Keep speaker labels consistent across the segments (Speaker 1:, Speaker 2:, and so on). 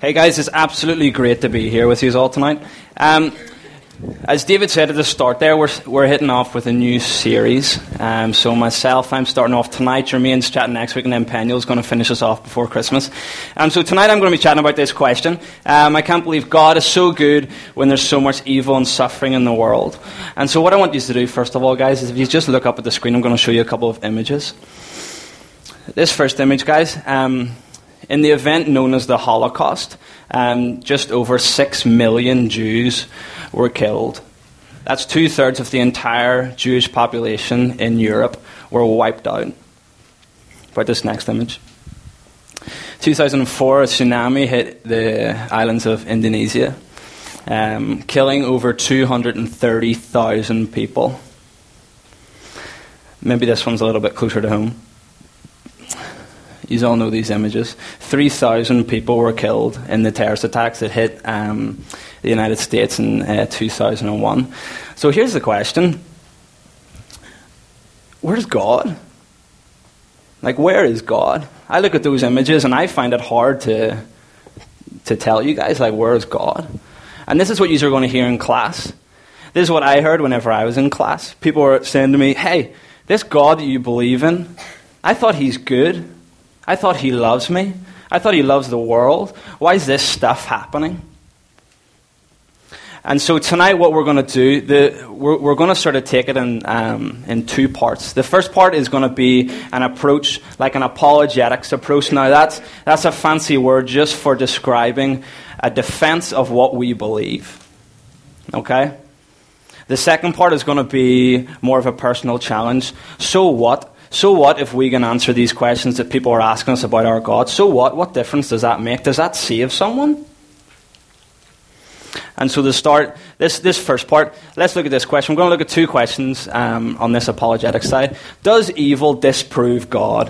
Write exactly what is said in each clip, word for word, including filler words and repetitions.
Speaker 1: Hey guys, it's absolutely great to be here with you all tonight. Um, as David said at the start there, we're, we're hitting off with a new series. Um, so myself, I'm starting off tonight, Jermaine's chatting next week, and then Peniel's going to finish us off before Christmas. Um, so tonight I'm going to be chatting about this question. Um, I can't believe God is so good when there's so much evil and suffering in the world. And so what I want you to do, first of all, guys, is if you just look up at the screen, I'm going to show you a couple of images. This first image, guys, um, in the event known as the Holocaust, um, just over six million Jews were killed. That's two-thirds of the entire Jewish population in Europe were wiped out. About this next image. two thousand four, a tsunami hit the islands of Indonesia, um, killing over two hundred thirty thousand people. Maybe this one's a little bit closer to home. You all know these images. three thousand people were killed in the terrorist attacks that hit um, the United States in uh, two thousand one. So here's the question. Where's God? Like, where is God? I look at those images and I find it hard to, to tell you guys, like, where is God? And this is what you are going to hear in class. This is what I heard whenever I was in class. People were saying to me, hey, this God that you believe in, I thought he's good. I thought he loves me. I thought he loves the world. Why is this stuff happening? And so tonight what we're going to do, the, we're, we're going to sort of take it in, um, in two parts. The first part is going to be an approach, like an apologetics approach. Now that's, that's a fancy word just for describing a defense of what we believe. Okay? The second part is going to be more of a personal challenge. So what? So what if we can answer these questions that people are asking us about our God? So what? What difference does that make? Does that save someone? And so to start, this, this first part, let's look at this question. We're going to look at two questions um, on this apologetic side. Does evil disprove God?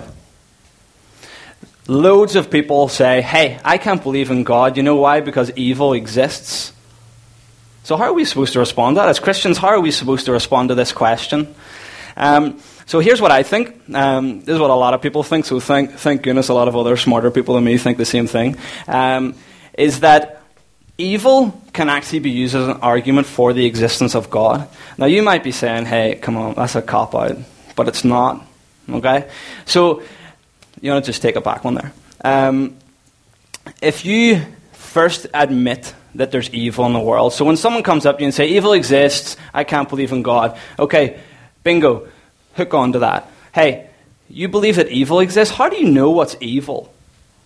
Speaker 1: Loads of people say, hey, I can't believe in God. You know why? Because evil exists. So how are we supposed to respond to that? As Christians, how are we supposed to respond to this question? Um, so here's what I think. Um, this is what a lot of people think, so thank, thank goodness a lot of other smarter people than me think the same thing. Um, is that evil can actually be used as an argument for the existence of God. Now you might be saying, hey, come on, that's a cop-out. But it's not. Okay? So, you want to just take a back one there. Um, if you first admit that there's evil in the world, so when someone comes up to you and say, evil exists, I can't believe in God. Okay, bingo. Hook on to that. Hey, you believe that evil exists? How do you know what's evil?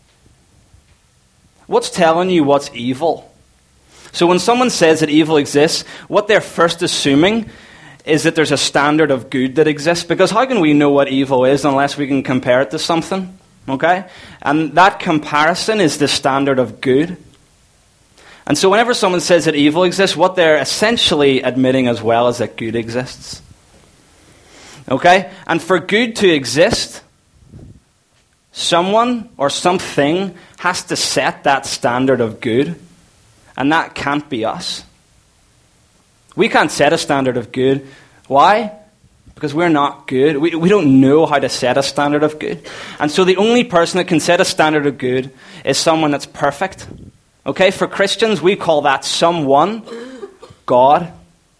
Speaker 1: What's telling you what's evil? So when someone says that evil exists, what they're first assuming is that there's a standard of good that exists. Because how can we know what evil is unless we can compare it to something? Okay? And that comparison is the standard of good. And so whenever someone says that evil exists, what they're essentially admitting as well is that good exists. Okay? And for good to exist, someone or something has to set that standard of good. And that can't be us. We can't set a standard of good. Why? Because we're not good. We, we don't know how to set a standard of good. And so the only person that can set a standard of good is someone that's perfect. Okay? For Christians, we call that someone God.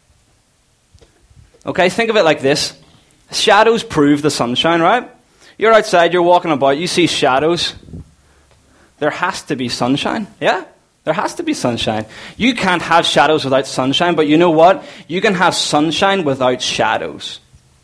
Speaker 1: Okay? Think of it like this. Shadows prove the sunshine, right? You're outside, you're walking about, you see shadows. There has to be sunshine, yeah? There has to be sunshine. You can't have shadows without sunshine, but you know what? You can have sunshine without shadows.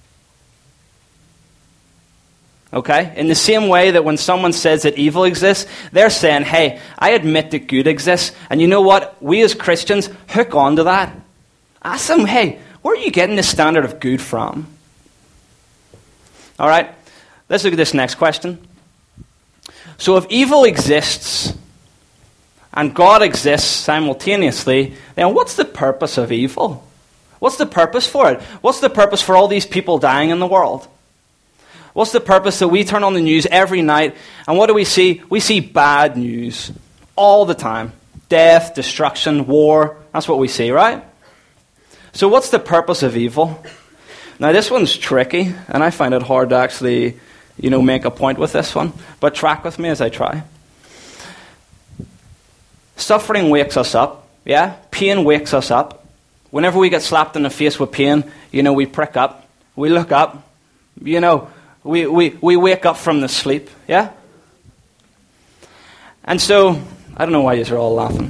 Speaker 1: Okay? In the same way that when someone says that evil exists, they're saying, hey, I admit that good exists. And you know what? We as Christians hook onto that. Ask them, hey, where are you getting this standard of good from? All right, let's look at this next question. So if evil exists and God exists simultaneously, then what's the purpose of evil? What's the purpose for it? What's the purpose for all these people dying in the world? What's the purpose that we turn on the news every night and what do we see? We see bad news all the time. Death, destruction, war. That's what we see, right? So what's the purpose of evil? Now this one's tricky, and I find it hard to actually, you know, make a point with this one. But track with me as I try. Suffering wakes us up, yeah? Pain wakes us up. Whenever we get slapped in the face with pain, you know, we prick up. We look up. You know, we, we, we wake up from the sleep, yeah? And so, I don't know why you're all laughing.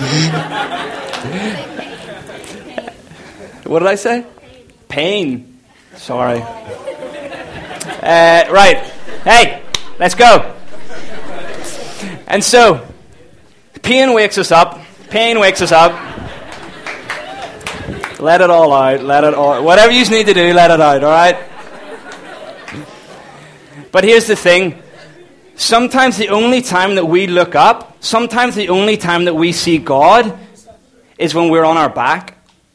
Speaker 1: What did I say? Pain. Sorry. Uh, right. Hey, let's go. And so, pain wakes us up. Pain wakes us up. Let it all out. Let it all. Whatever you need to do, let it out. All right. But here's the thing. Sometimes the only time that we look up, sometimes the only time that we see God is when we're on our back.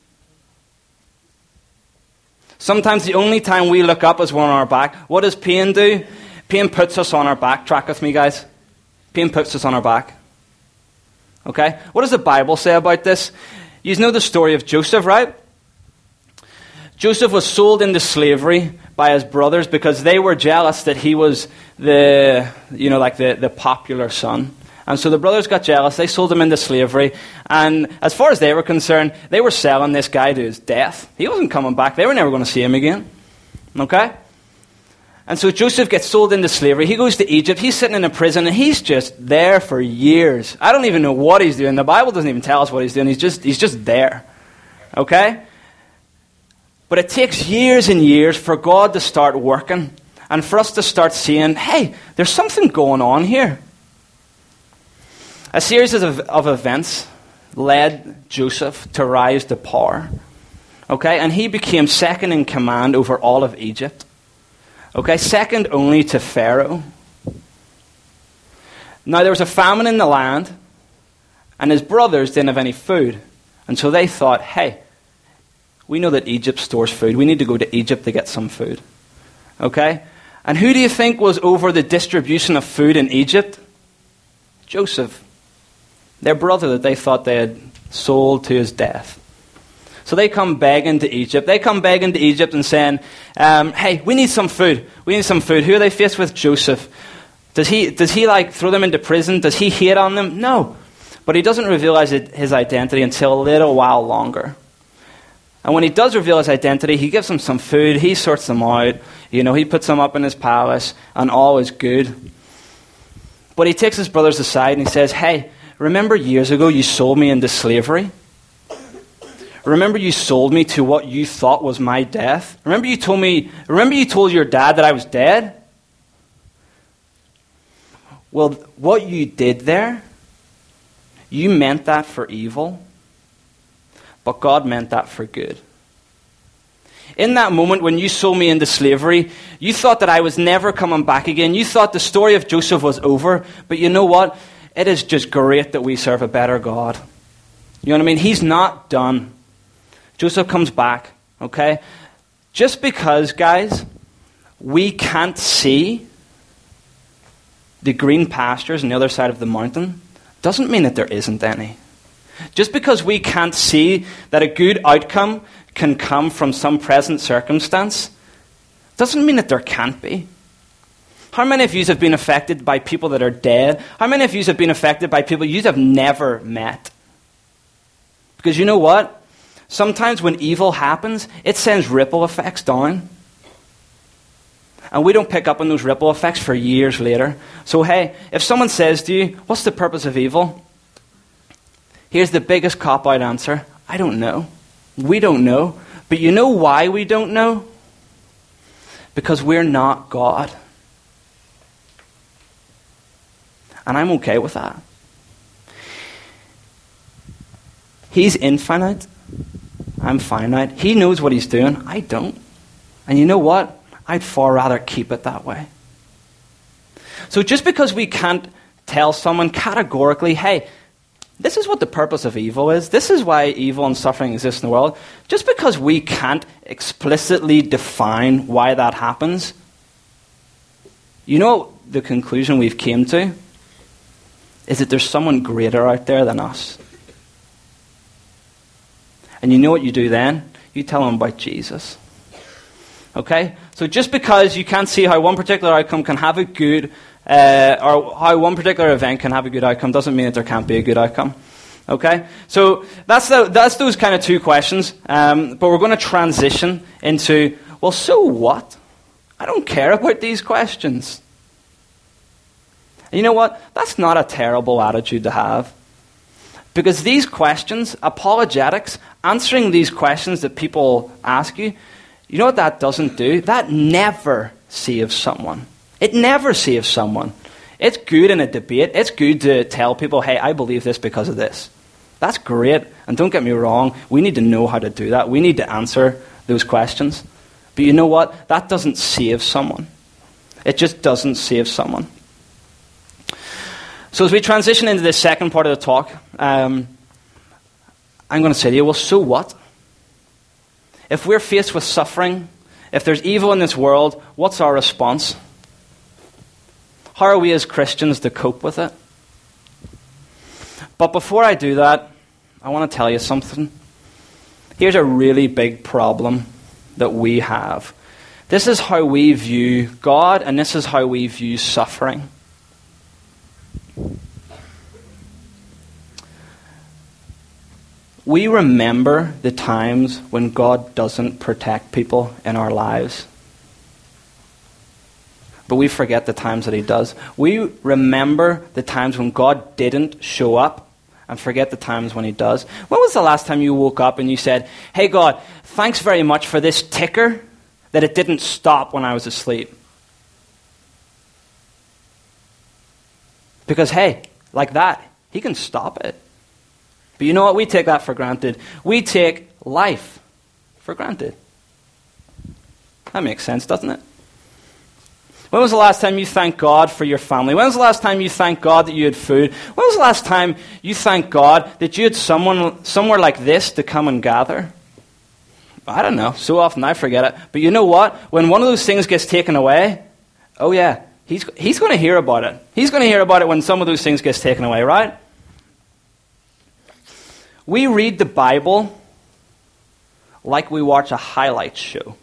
Speaker 1: Sometimes the only time we look up is when we're on our back. What does pain do? Pain puts us on our back. Track with me, guys. Pain puts us on our back. Okay? What does the Bible say about this? You know the story of Joseph, right? Joseph was sold into slavery by his brothers because they were jealous that he was the, you know, like the, the popular son. And so the brothers got jealous. They sold him into slavery. And as far as they were concerned, they were selling this guy to his death. He wasn't coming back. They were never going to see him again. Okay? And so Joseph gets sold into slavery. He goes to Egypt. He's sitting in a prison, and he's just there for years. I don't even know what he's doing. The Bible doesn't even tell us what he's doing. He's just, he's just there. Okay? But it takes years and years for God to start working and for us to start seeing, hey, there's something going on here. A series of, of events led Joseph to rise to power. Okay? And he became second in command over all of Egypt. Okay? Second only to Pharaoh. Now, there was a famine in the land, and his brothers didn't have any food. And so they thought, hey, we know that Egypt stores food. We need to go to Egypt to get some food. Okay? And who do you think was over the distribution of food in Egypt? Joseph. Their brother that they thought they had sold to his death. So they come begging to Egypt. They come begging to Egypt and saying, um, hey, we need some food. We need some food. Who are they faced with? Joseph. Does he, does he like throw them into prison? Does he hate on them? No. But he doesn't reveal his identity until a little while longer. And when he does reveal his identity, he gives them some food. He sorts them out. You know, he puts them up in his palace, and all is good. But he takes his brothers aside and he says, hey, remember years ago you sold me into slavery? Remember you sold me to what you thought was my death? Remember you told me, remember you told your dad that I was dead? Well, what you did there, you meant that for evil, but God meant that for good. In that moment when you sold me into slavery, you thought that I was never coming back again. You thought the story of Joseph was over, but you know what? It is just great that we serve a better God. You know what I mean? He's not done. Joseph comes back, okay? Just because, guys, we can't see the green pastures on the other side of the mountain doesn't mean that there isn't any. Just because we can't see that a good outcome can come from some present circumstance doesn't mean that there can't be. How many of you have been affected by people that are dead? How many of you have been affected by people you have never met? Because you know what? Sometimes when evil happens, it sends ripple effects down. And we don't pick up on those ripple effects for years later. So hey, if someone says to you, what's the purpose of evil? Here's the biggest cop-out answer. I don't know. We don't know. But you know why we don't know? Because we're not God. And I'm okay with that. He's infinite. I'm finite. He knows what he's doing. I don't. And you know what? I'd far rather keep it that way. So just because we can't tell someone categorically, hey, this is what the purpose of evil is. This is why evil and suffering exist in the world. Just because we can't explicitly define why that happens, you know the conclusion we've came to? Is that there's someone greater out there than us. And you know what you do then? You tell them about Jesus. Okay? So just because you can't see how one particular outcome can have a good uh, or how one particular event can have a good outcome doesn't mean that there can't be a good outcome. Okay? So that's the, that's those kind of two questions. Um, but we're going to transition into, well, so what? I don't care about these questions. And you know what? That's not a terrible attitude to have. Because these questions, apologetics, answering these questions that people ask you, you know what that doesn't do? That never saves someone. It never saves someone. It's good in a debate. It's good to tell people, hey, I believe this because of this. That's great. And don't get me wrong, we need to know how to do that. We need to answer those questions. But you know what? That doesn't save someone. It just doesn't save someone. So as we transition into the second part of the talk, um, I'm going to say to you, well, so what? If we're faced with suffering, if there's evil in this world, what's our response? How are we as Christians to cope with it? But before I do that, I want to tell you something. Here's a really big problem that we have. This is how we view God, and this is how we view suffering. We remember the times when God doesn't protect people in our lives. But we forget the times that he does. We remember the times when God didn't show up and forget the times when he does. When was the last time you woke up and you said, hey God, thanks very much for this ticker that it didn't stop when I was asleep? Because hey, like that, he can stop it. But you know what? We take that for granted. We take life for granted. That makes sense, doesn't it? When was the last time you thanked God for your family? When was the last time you thanked God that you had food? When was the last time you thanked God that you had someone somewhere like this to come and gather? I don't know. So often I forget it. But you know what? When one of those things gets taken away, oh yeah, he's, he's going to hear about it. He's going to hear about it when some of those things gets taken away, right? We read the Bible like we watch a highlights show.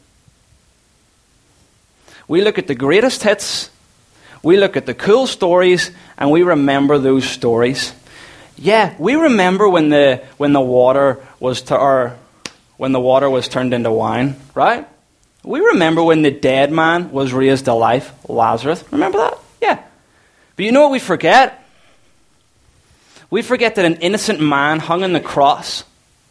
Speaker 1: We look at the greatest hits, we look at the cool stories, and we remember those stories. Yeah, we remember when the when the water was to, or when the water was turned into wine, right? We remember when the dead man was raised to life, Lazarus. Remember that? Yeah. But you know what we forget? We forget that an innocent man hung on the cross.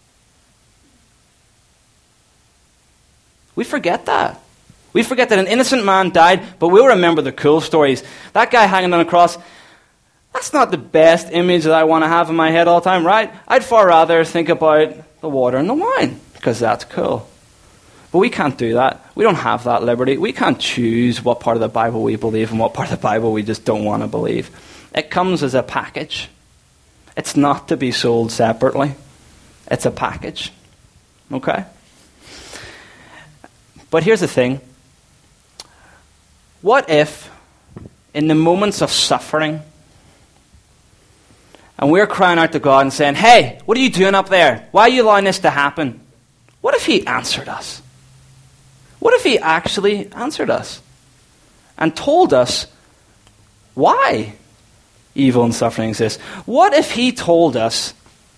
Speaker 1: We forget that. We forget that an innocent man died, but we'll remember the cool stories. That guy hanging on a cross, that's not the best image that I want to have in my head all the time, right? I'd far rather think about the water and the wine, because that's cool. But we can't do that. We don't have that liberty. We can't choose what part of the Bible we believe and what part of the Bible we just don't want to believe. It comes as a package. It's not to be sold separately. It's a package. Okay? But here's the thing. What if, in the moments of suffering, and we're crying out to God and saying, hey, what are you doing up there? Why are you allowing this to happen? What if he answered us? What if he actually answered us and told us why evil and suffering exists? What if he told us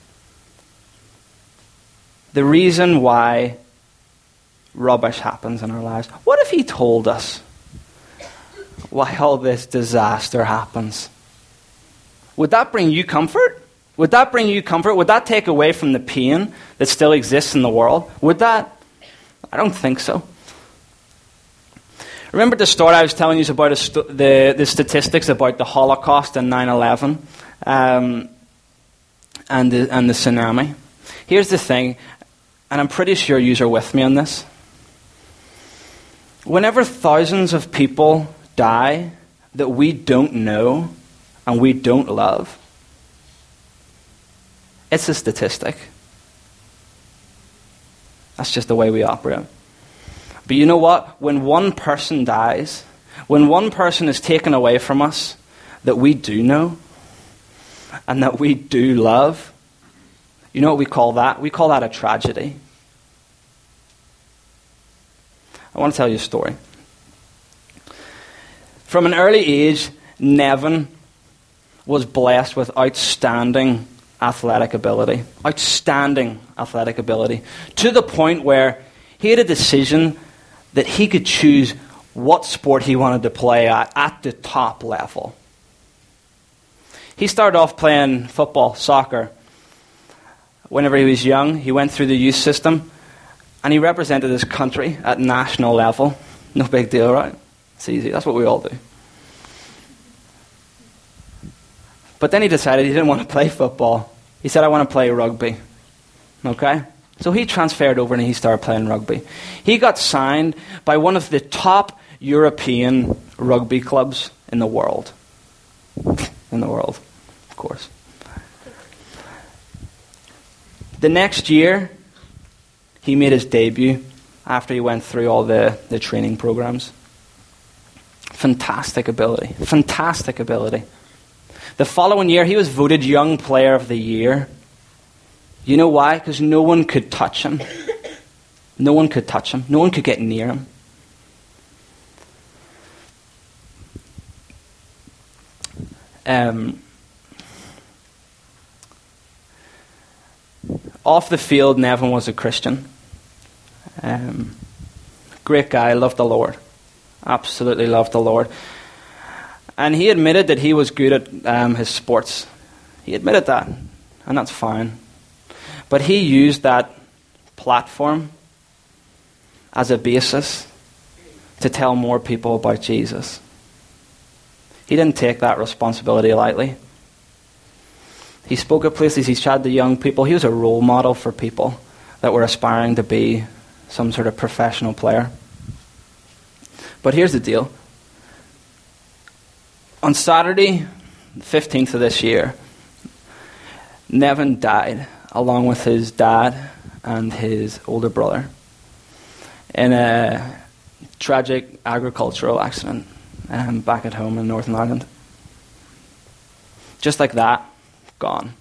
Speaker 1: the reason why rubbish happens in our lives? What if he told us why all this disaster happens? Would that bring you comfort? Would that bring you comfort? Would that take away from the pain that still exists in the world? Would that? I don't think so. Remember the story I was telling you about st- the, the statistics about the Holocaust and nine eleven um, and, the, and the tsunami? Here's the thing, and I'm pretty sure you are with me on this. Whenever thousands of people die that we don't know and we don't love, it's a statistic. That's just the way we operate. But you know what? When one person dies, when one person is taken away from us that we do know and that we do love, you know what we call that? We call that a tragedy. I want to tell you a story. From an early age, Nevin was blessed with outstanding athletic ability. Outstanding athletic ability. To the point where he had a decision that he could choose what sport he wanted to play at, at the top level. He started off playing football, soccer. Whenever he was young, he went through the youth system, and he represented his country at national level. No big deal, right? It's easy. That's what we all do. But then he decided he didn't want to play football. He said, I want to play rugby. Okay? So he transferred over and he started playing rugby. He got signed by one of the top European rugby clubs in the world. In the world, of course. The next year, he made his debut after he went through all the, the training programs. Fantastic ability. Fantastic ability. The following year, he was voted Young Player of the Year. You know why? Because no one could touch him. No one could touch him. No one could get near him. Um, off the field, Nevin was a Christian. Um, great guy, loved the Lord. Absolutely loved the Lord. And he admitted that he was good at um, his sports. He admitted that, and that's fine. But he used that platform as a basis to tell more people about Jesus. He didn't take that responsibility lightly. He spoke at places, he chatted to young people. He was a role model for people that were aspiring to be some sort of professional player. But here's the deal. On Saturday, the fifteenth of this year, Nevin died along with his dad and his older brother in a tragic agricultural accident um, back at home in Northern Ireland. Just like that, gone.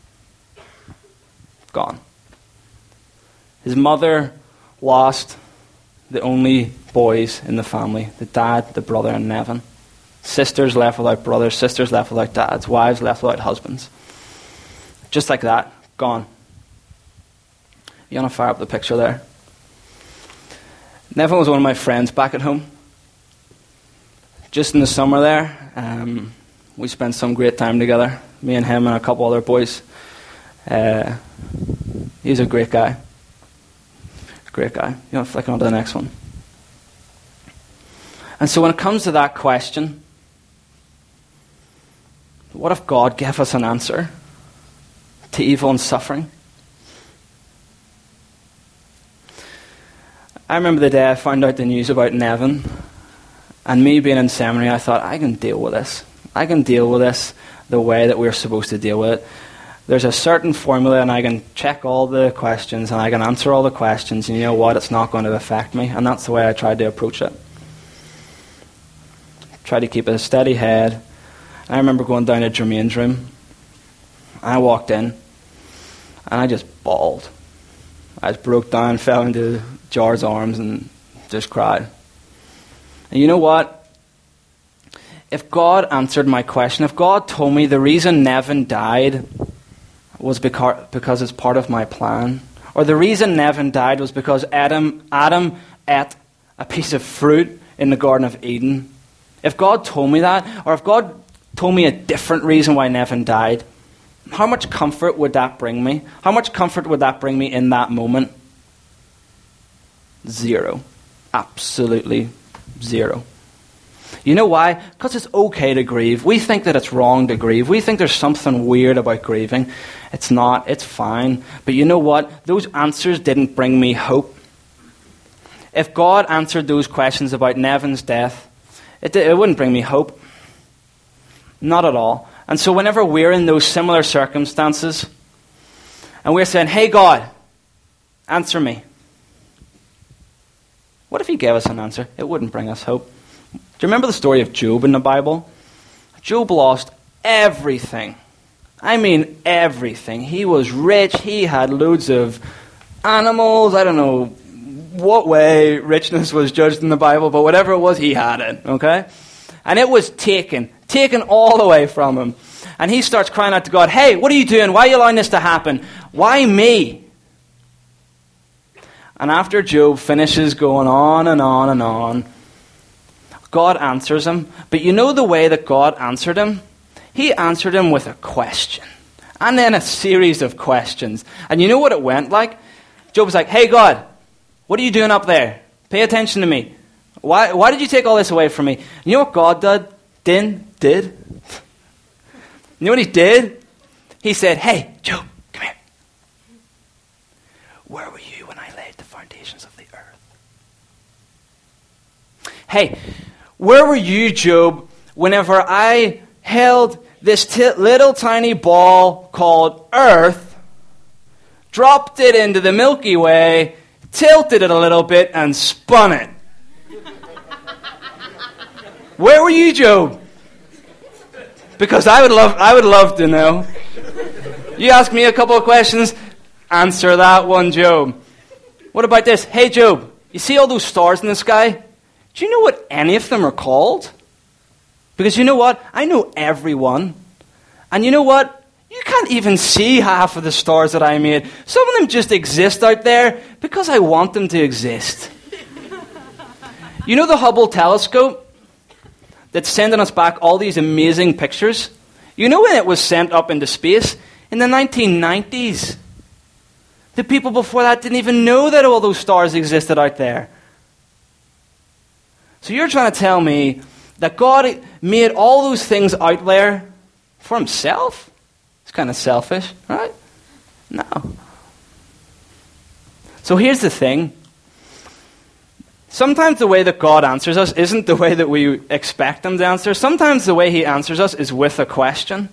Speaker 1: Gone. His mother lost the only boys in the family, the dad, the brother, and Nevin. Sisters left without brothers, sisters left without dads, wives left without husbands. Just like that, gone. You want to fire up the picture there? Nevin was one of my friends back at home. Just in the summer there, um, we spent some great time together. Me and him and a couple other boys. Uh, he's a great guy. Great guy. You want to flick on to the next one? And so when it comes to that question, what if God gave us an answer to evil and suffering? I remember the day I found out the news about Nevin, and me being in seminary, I thought, I can deal with this. I can deal with this the way that we're supposed to deal with it. There's a certain formula, and I can check all the questions, and I can answer all the questions, and you know what? It's not going to affect me. And that's the way I tried to approach it. Tried to keep a steady head. I remember going down to Jermaine's room. I walked in, and I just bawled. I just broke down, fell into Jar's arms, and just cried. And you know what? If God answered my question, if God told me the reason Nevin died was because, because it's part of my plan, or the reason Nevin died was because Adam, Adam ate a piece of fruit in the Garden of Eden, if God told me that, or if God told me a different reason why Nevin died, how much comfort would that bring me? How much comfort would that bring me in that moment? Zero. Absolutely zero. You know why? Because it's okay to grieve. We think that it's wrong to grieve. We think there's something weird about grieving. It's not. It's fine. But you know what? Those answers didn't bring me hope. If God answered those questions about Nevin's death, it, it wouldn't bring me hope. Not at all. And so whenever we're in those similar circumstances, and we're saying, hey God, answer me. What if he gave us an answer? It wouldn't bring us hope. Do you remember the story of Job in the Bible? Job lost everything. I mean everything. He was rich. He had loads of animals. I don't know what way richness was judged in the Bible, but whatever it was, he had it. Okay? And it was taken, taken all away from him. And he starts crying out to God, hey, what are you doing? Why are you allowing this to happen? Why me? And after Job finishes going on and on and on, God answers him. But you know the way that God answered him? He answered him with a question. And then a series of questions. And you know what it went like? Job was like, hey God, what are you doing up there? Pay attention to me. Why, why did you take all this away from me? You know what God did? Din, did? You know what he did? He said, hey, Job, come here. Where were you when I laid the foundations of the earth? Hey, where were you, Job, whenever I held this t- little tiny ball called Earth, dropped it into the Milky Way, tilted it a little bit, and spun it? Where were you, Job? Because I would love, I would love to know. You ask me a couple of questions, answer that one, Job. What about this? Hey, Job, you see all those stars in the sky? Do you know what any of them are called? Because you know what? I know everyone. And you know what? You can't even see half of the stars that I made. Some of them just exist out there because I want them to exist. You know the Hubble telescope that's sending us back all these amazing pictures? You know when it was sent up into space? In the nineteen nineties. The people before that didn't even know that all those stars existed out there. So you're trying to tell me that God made all those things out there for himself? It's kind of selfish, right? No. So here's the thing. Sometimes the way that God answers us isn't the way that we expect him to answer. Sometimes the way he answers us is with a question.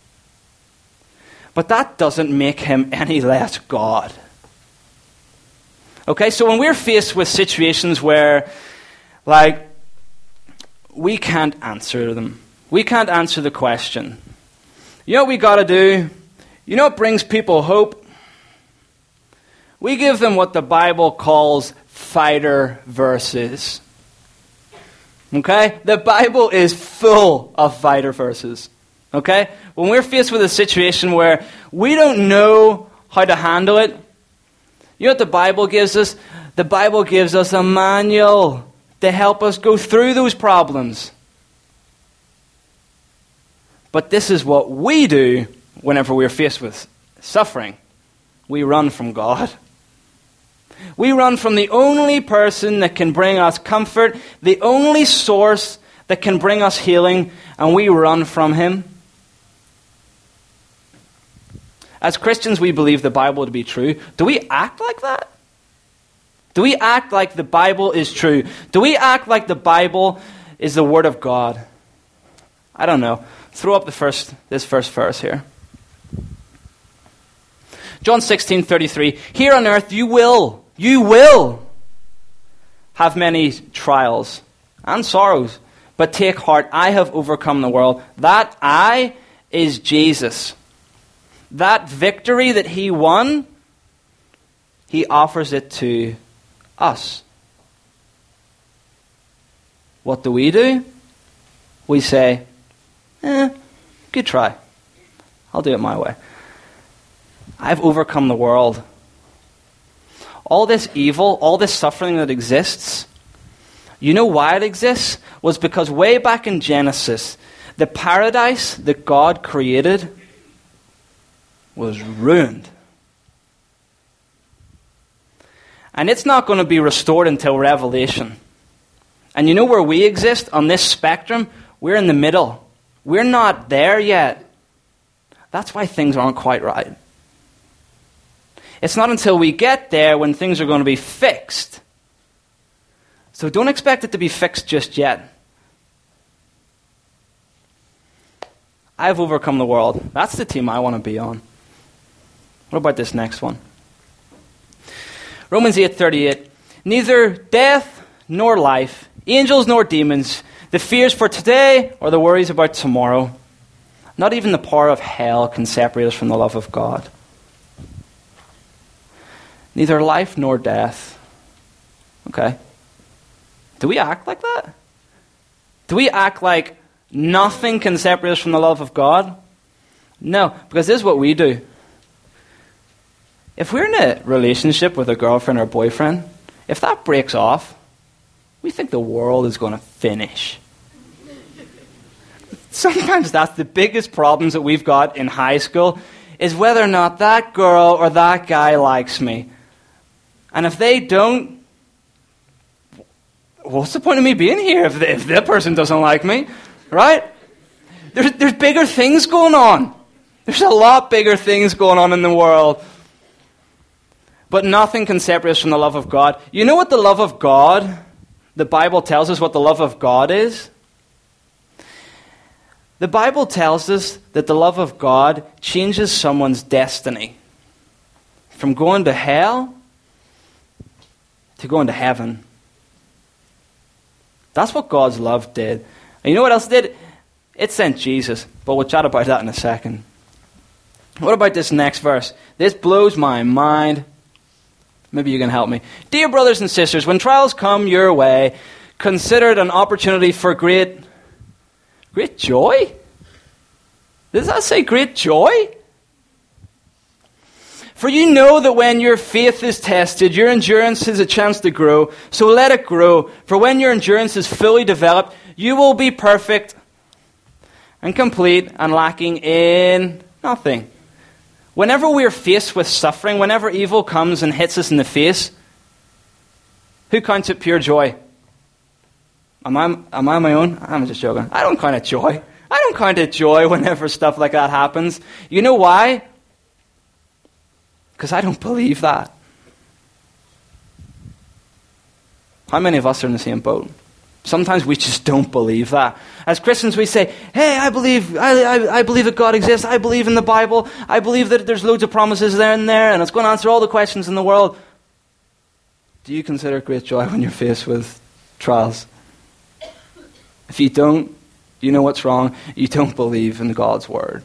Speaker 1: But that doesn't make him any less God. Okay, so when we're faced with situations where, like, we can't answer them. We can't answer the question. You know what we got to do? You know what brings people hope? We give them what the Bible calls fighter verses. Okay? The Bible is full of fighter verses. Okay? When we're faced with a situation where we don't know how to handle it, you know what the Bible gives us? The Bible gives us a manual to help us go through those problems. But this is what we do whenever we're faced with suffering. We run from God. We run from the only person that can bring us comfort, the only source that can bring us healing, and we run from him. As Christians, we believe the Bible to be true. Do we act like that? Do we act like the Bible is true? Do we act like the Bible is the Word of God? I don't know. Throw up the first, this first verse here. John sixteen thirty-three. Here on earth you will, you will have many trials and sorrows. But take heart, I have overcome the world. That I is Jesus. That victory that he won, he offers it to us. What do we do? We say, eh, good try. I'll do it my way. I've overcome the world. All this evil, all this suffering that exists, you know why it exists? Was because way back in Genesis, the paradise that God created was ruined. And it's not going to be restored until Revelation. And you know where we exist on this spectrum? We're in the middle. We're not there yet. That's why things aren't quite right. It's not until we get there when things are going to be fixed. So don't expect it to be fixed just yet. I've overcome the world. That's the team I want to be on. What about this next one? Romans eight thirty-eight. Neither death nor life, angels nor demons, the fears for today or the worries about tomorrow, not even the power of hell can separate us from the love of God. Neither life nor death. Okay. Do we act like that? Do we act like Nothing can separate us from the love of God? No, because this is what we do. If we're in a relationship with a girlfriend or boyfriend, if that breaks off, we think the world is going to finish. Sometimes that's the biggest problems that we've got in high school, is whether or not that girl or that guy likes me. And if they don't, what's the point of me being here if, the, if that person doesn't like me? Right? There's, there's bigger things going on. There's a lot bigger things going on in the world. But nothing can separate us from the love of God. You know what the love of God, the Bible tells us what the love of God is? The Bible tells us that the love of God changes someone's destiny from going to hell to going to heaven. That's what God's love did. And you know what else it did? It sent Jesus. But we'll chat about that in a second. What about this next verse? This blows my mind. Maybe you can help me. Dear brothers and sisters, when trials come your way, consider it an opportunity for great, great joy? Does that say great joy? For you know that when your faith is tested, your endurance has a chance to grow. So let it grow. For when your endurance is fully developed, you will be perfect and complete and lacking in nothing. Whenever we are faced with suffering, whenever evil comes and hits us in the face, who counts it pure joy? Am I, am I on my own? I'm just joking. I don't count it joy. I don't count it joy whenever stuff like that happens. You know why? Because I don't believe that. How many of us are in the same boat? Sometimes we just don't believe that. As Christians, we say, hey, I believe I, I, I believe that God exists. I believe in the Bible. I believe that there's loads of promises there and there, and it's going to answer all the questions in the world. Do you consider it great joy when you're faced with trials? If you don't, you know what's wrong. You don't believe in God's word.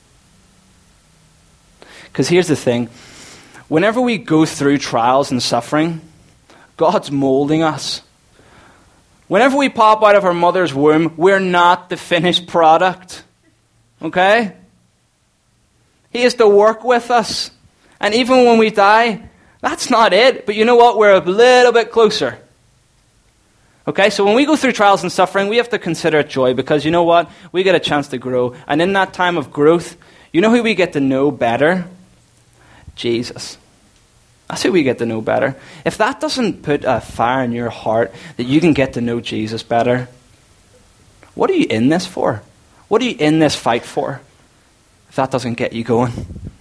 Speaker 1: Because here's the thing. Whenever we go through trials and suffering, God's molding us. Whenever we pop out of our mother's womb, we're not the finished product. Okay? He is to work with us. And even when we die, that's not it. But you know what? We're a little bit closer. Okay, so when we go through trials and suffering, we have to consider it joy, because you know what? We get a chance to grow. And in that time of growth, you know who we get to know better? Jesus. That's who we get to know better. If that doesn't put a fire in your heart that you can get to know Jesus better, what are you in this for? What are you in this fight for if that doesn't get you going?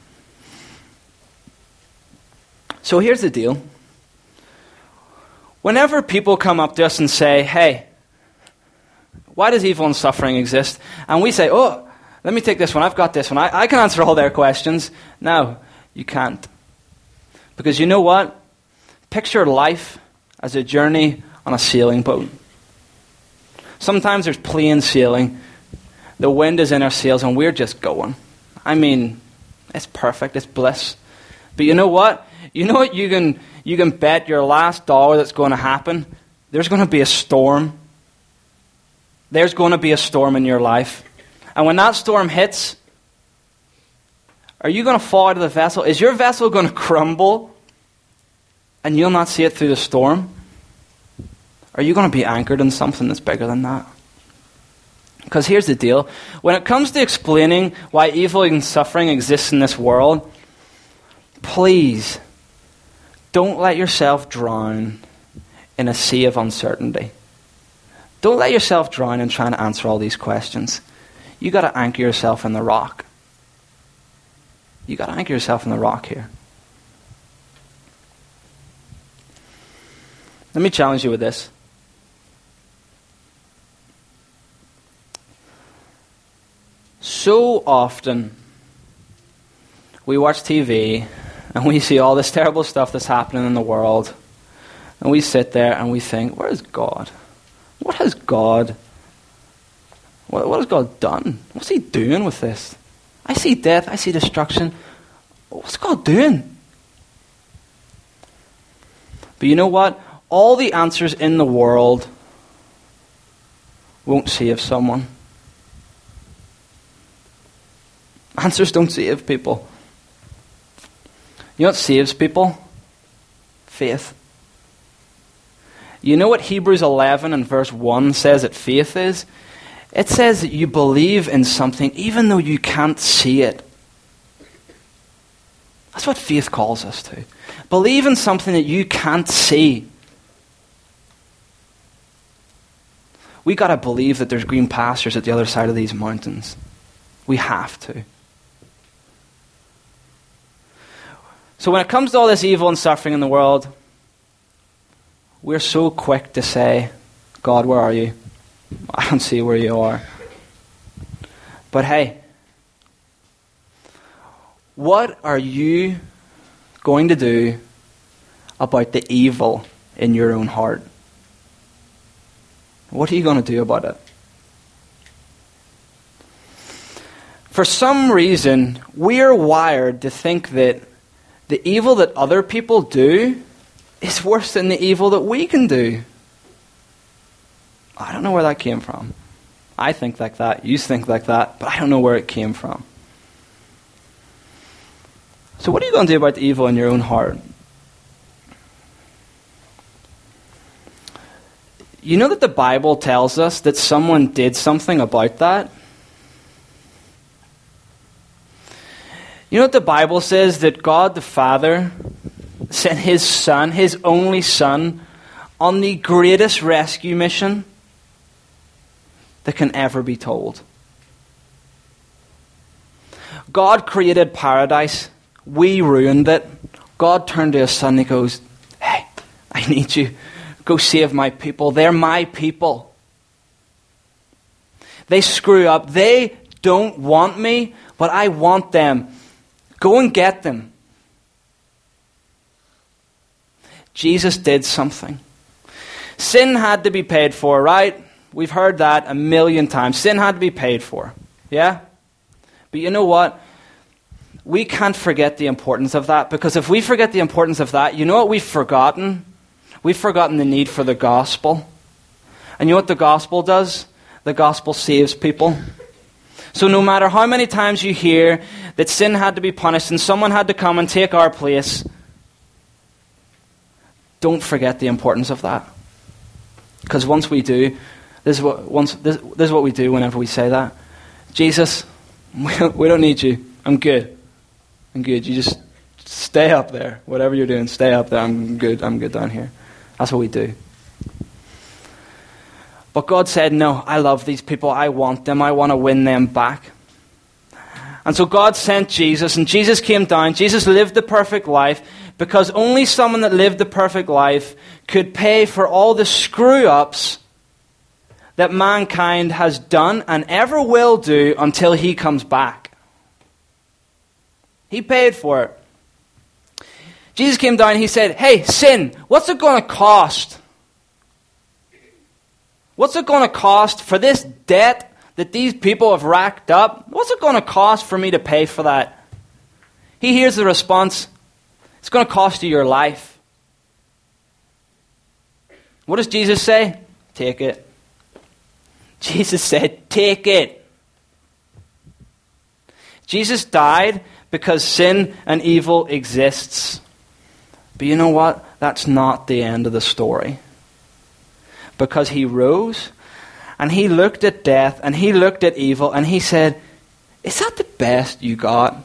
Speaker 1: So here's the deal. Whenever people come up to us and say, hey, why does evil and suffering exist? And we say, oh, let me take this one. I've got this one. I, I can answer all their questions. No, you can't. Because you know what? Picture life as a journey on a sailing boat. Sometimes there's plain sailing. The wind is in our sails and we're just going. I mean, it's perfect. It's bliss. But you know what? You know what you can you can bet your last dollar that's going to happen? There's going to be a storm. There's going to be a storm in your life. And when that storm hits, are you going to fall out of the vessel? Is your vessel going to crumble and you'll not see it through the storm? Are you going to be anchored in something that's bigger than that? Because here's the deal. When it comes to explaining why evil and suffering exists in this world, please don't let yourself drown in a sea of uncertainty. Don't let yourself drown in trying to answer all these questions. You got to anchor yourself in the rock. You got to anchor yourself in the rock here. Let me challenge you with this. So often, we watch T V and we see all this terrible stuff that's happening in the world. And we sit there and we think, where is God? What has God, what, what has God done? What's he doing with this? I see death, I see destruction. What's God doing? But you know what? All the answers in the world won't save someone. Answers don't save people. You know what saves people? Faith. You know what Hebrews eleven and verse one says that faith is? It says that you believe in something even though you can't see it. That's what faith calls us to. Believe in something that you can't see. We got to believe that there's green pastures at the other side of these mountains. We have to. So when it comes to all this evil and suffering in the world, we're so quick to say, God, where are you? I don't see where you are. But hey, what are you going to do about the evil in your own heart? What are you going to do about it? For some reason, we're wired to think that the evil that other people do is worse than the evil that we can do. I don't know where that came from. I think like that. You think like that. But I don't know where it came from. So what are you going to do about the evil in your own heart? You know that the Bible tells us that someone did something about that? You know what the Bible says? That God the Father sent his Son, his only Son, on the greatest rescue mission that can ever be told. God created paradise. We ruined it. God turned to his Son and he goes, hey, I need you. Go save my people. They're my people. They screw up. They don't want me, but I want them. Go and get them. Jesus did something. Sin had to be paid for, right? We've heard that a million times. Sin had to be paid for. Yeah? But you know what? We can't forget the importance of that, because if we forget the importance of that, you know what we've forgotten? We've forgotten the need for the gospel. And you know what the gospel does? The gospel saves people. So no matter how many times you hear that sin had to be punished and someone had to come and take our place, don't forget the importance of that. Because once we do, this is what once this, this is what we do whenever we say that. Jesus, we don't, we don't need you. I'm good. I'm good. You just stay up there. Whatever you're doing, stay up there. I'm good. I'm good down here. That's what we do. But God said, no, I love these people. I want them. I want to win them back. And so God sent Jesus, and Jesus came down. Jesus lived the perfect life, because only someone that lived the perfect life could pay for all the screw-ups that mankind has done and ever will do until he comes back. He paid for it. Jesus came down and he said, hey, sin, what's it going to cost? What's it going to cost for this debt that these people have racked up? What's it going to cost for me to pay for that? He hears the response, it's going to cost you your life. What does Jesus say? Take it. Jesus said, take it. Jesus died because sin and evil exists. But you know what? That's not the end of the story. Because he rose, and he looked at death, and he looked at evil, and he said, is that the best you got?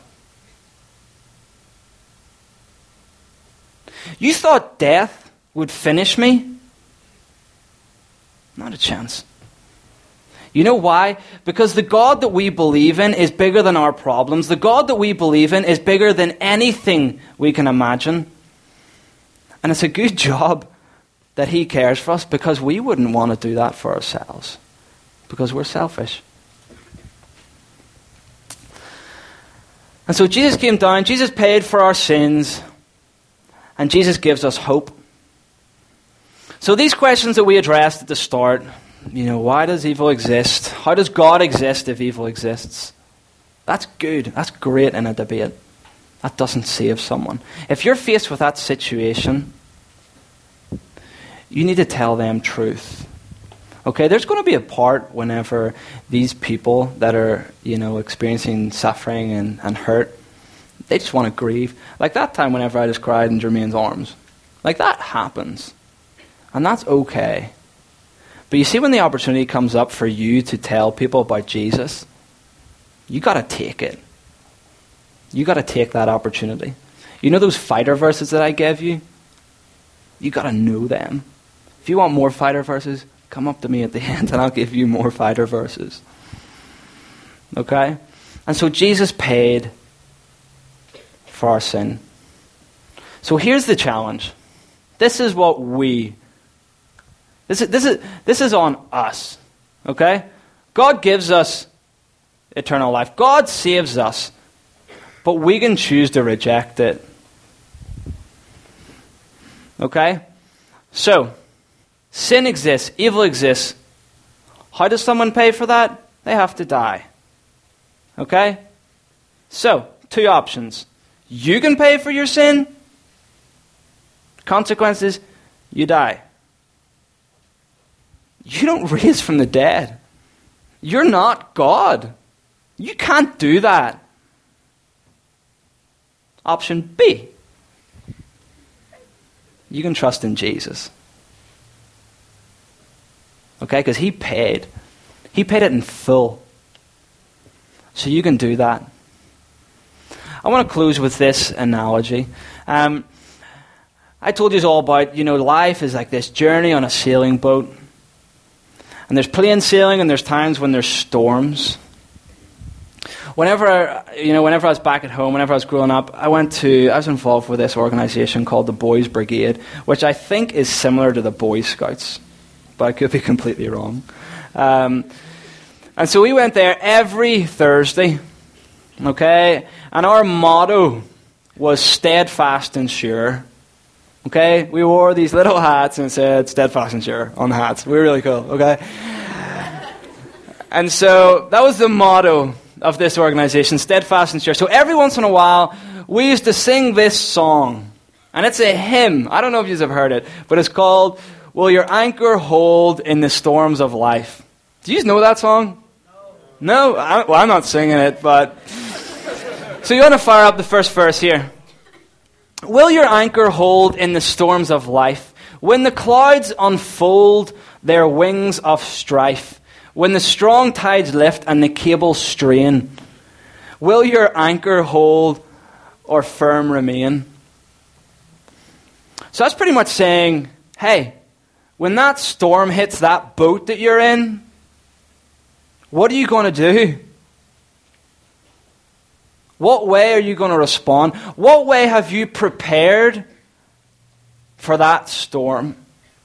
Speaker 1: You thought death would finish me? Not a chance. You know why? Because the God that we believe in is bigger than our problems. The God that we believe in is bigger than anything we can imagine. And it's a good job that he cares for us, because we wouldn't want to do that for ourselves, because we're selfish. And so Jesus came down, Jesus paid for our sins, and Jesus gives us hope. So these questions that we addressed at the start, you know, why does evil exist? How does God exist if evil exists? That's good. That's great in a debate. That doesn't save someone. If you're faced with that situation, you need to tell them truth. Okay, there's going to be a part whenever these people that are, you know, experiencing suffering and, and hurt, they just want to grieve. Like that time whenever I just cried in Jermaine's arms. Like that happens. And that's okay. But you see, when the opportunity comes up for you to tell people about Jesus, you got to take it. You got to take that opportunity. You know those fighter verses that I gave you? You got to know them. If you want more fighter verses, come up to me at the end and I'll give you more fighter verses. Okay? And so Jesus paid for our sin. So here's the challenge. This is what we, this is, this is, this is on us. Okay? God gives us eternal life. God saves us. But we can choose to reject it. Okay? So, sin exists, evil exists. How does someone pay for that? They have to die. Okay? So, two options. You can pay for your sin. Consequences, you die. You don't raise from the dead. You're not God. You can't do that. Option B. You can trust in Jesus. Okay? Because he paid. He paid it in full. So you can do that. I want to close with this analogy. Um, I told you all about, you know, life is like this journey on a sailing boat. And there's plain sailing and there's times when there's storms. Whenever, you know, whenever I was back at home, whenever I was growing up, I went to, I was involved with this organization called the Boys Brigade, which I think is similar to the Boy Scouts, but I could be completely wrong. Um, and so we went there every Thursday, okay, and our motto was steadfast and sure. Okay, we wore these little hats and it said steadfast and sure on the hats. We were really cool, okay? And so that was the motto of this organization, steadfast and sure. So every once in a while, we used to sing this song. And it's a hymn. I don't know if you have heard it, but it's called, Will Your Anchor Hold in the Storms of Life? Do you know that song? No? No? I, well, I'm not singing it, but... So you want to fire up the first verse here. Will your anchor hold in the storms of life? When the clouds unfold their wings of strife, when the strong tides lift and the cables strain, will your anchor hold or firm remain? So that's pretty much saying, hey, when that storm hits that boat that you're in, what are you going to do? What way are you going to respond? What way have you prepared for that storm?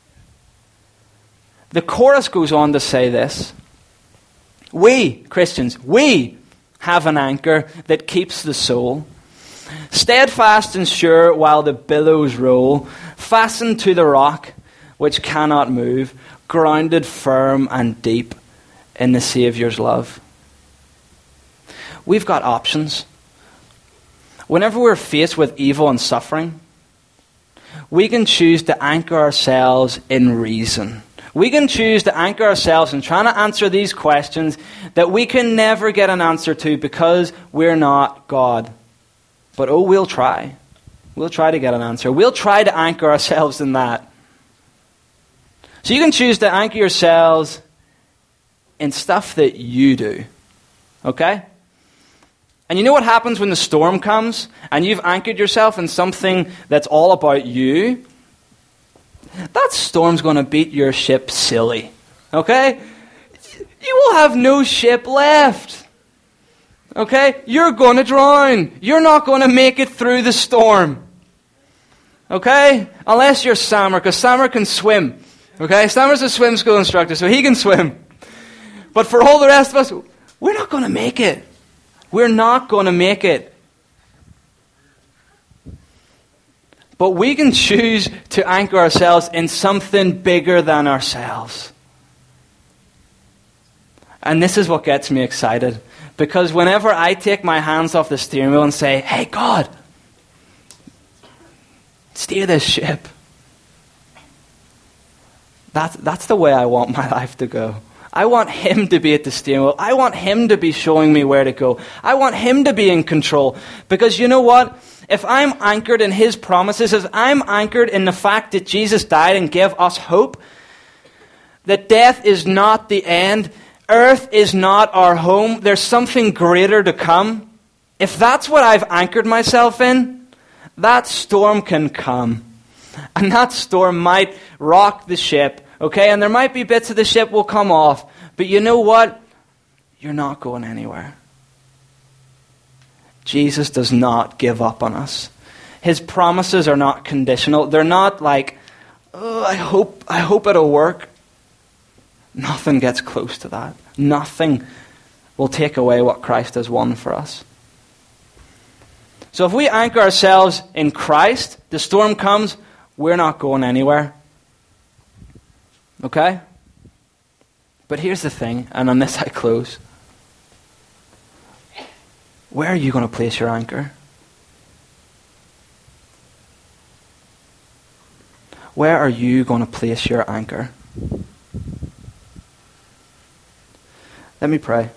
Speaker 1: The chorus goes on to say this. We, Christians, we have an anchor that keeps the soul. Steadfast and sure while the billows roll, fastened to the rock which cannot move, grounded firm and deep in the Saviour's love. We've got options. Whenever we're faced with evil and suffering, we can choose to anchor ourselves in reason. We can choose to anchor ourselves in trying to answer these questions that we can never get an answer to because we're not God. But oh, we'll try. We'll try to get an answer. We'll try to anchor ourselves in that. So you can choose to anchor yourselves in stuff that you do. Okay? And you know what happens when the storm comes and you've anchored yourself in something that's all about you? That storm's going to beat your ship silly. Okay? You will have no ship left. Okay? You're going to drown. You're not going to make it through the storm. Okay? Unless you're Sammer, because Sammer can swim. Okay? Sammer's a swim school instructor, so he can swim. But for all the rest of us, we're not going to make it. We're not going to make it. But we can choose to anchor ourselves in something bigger than ourselves. And this is what gets me excited. Because whenever I take my hands off the steering wheel and say, hey, God, steer this ship, That's, that's the way I want my life to go. I want him to be at the steering wheel. I want him to be showing me where to go. I want him to be in control. Because you know what? If I'm anchored in his promises, if I'm anchored in the fact that Jesus died and gave us hope, that death is not the end, earth is not our home, there's something greater to come. If that's what I've anchored myself in, that storm can come. And that storm might rock the ship. Okay, and there might be bits of the ship will come off. But you know what? You're not going anywhere. Jesus does not give up on us. His promises are not conditional. They're not like, oh, I hope, I hope it'll work. Nothing gets close to that. Nothing will take away what Christ has won for us. So if we anchor ourselves in Christ, the storm comes, we're not going anywhere. Okay? But here's the thing, and on this I close. Where are you going to place your anchor? Where are you going to place your anchor? Let me pray.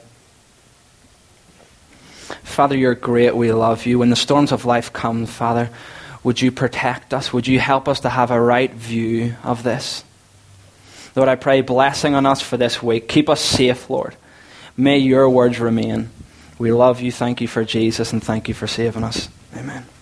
Speaker 1: Father, you're great. We love you. When the storms of life come, Father, would you protect us? Would you help us to have a right view of this? Lord, I pray blessing on us for this week. Keep us safe, Lord. May your words remain. We love you. Thank you for Jesus, and thank you for saving us. Amen.